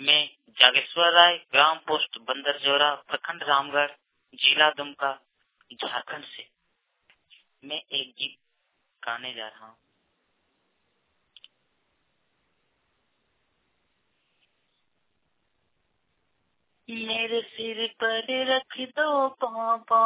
मैं जागेश्वर राय, ग्राम पोस्ट बंदरजोरा, प्रखंड रामगढ़, जिला दुमका, झारखंड से मैं एक गीत गाने जा रहा हूँ। मेरे सिर पर रख दो बाबा,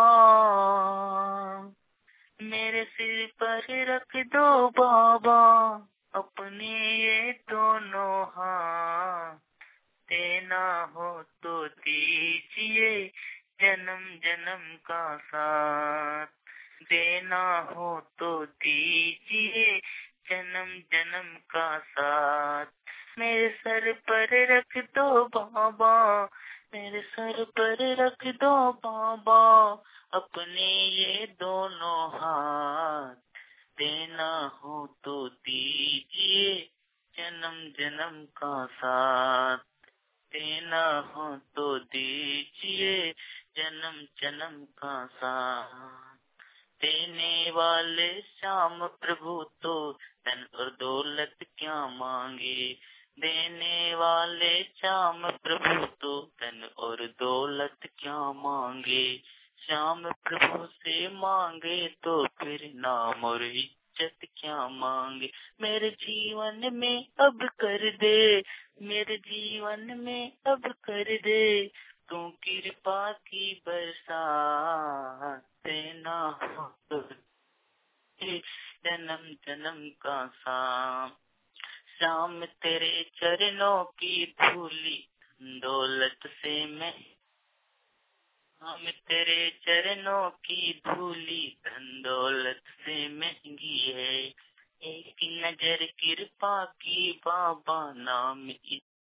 मेरे सिर पर रख दो बाबा, अपने ये दोनों हाथ, देना हो तो दीजिए जन्म जन्म का साथ, देना हो तो दीजिए जन्म जन्म का साथ। मेरे सर पर रख दो बाबा, मेरे सर पर रख दो बाबा, अपने ये दोनों हाथ, देना हो तो दीजिए जन्म जन्म का साथ, देना हो तो दीजिए जन्म जन्म का साथ। देने वाले श्याम प्रभु तो धन और दौलत क्या मांगे, देने वाले श्याम प्रभु तो धन और दौलत क्या मांगे, श्याम प्रभु से मांगे तो फिर नाम और इज्जत क्या मांगे। मेरे जीवन में अब कर दे, मेरे जीवन में अब कर दे तू कृपा की बरसात, देना हो तो जन्म जन्म का साथ। शाम तेरे चरणों की धूली दौलत से मैं, हम तेरे चरणों की धूली धन दौलत से महंगी है, एक नजर कृपा की बाबा नाम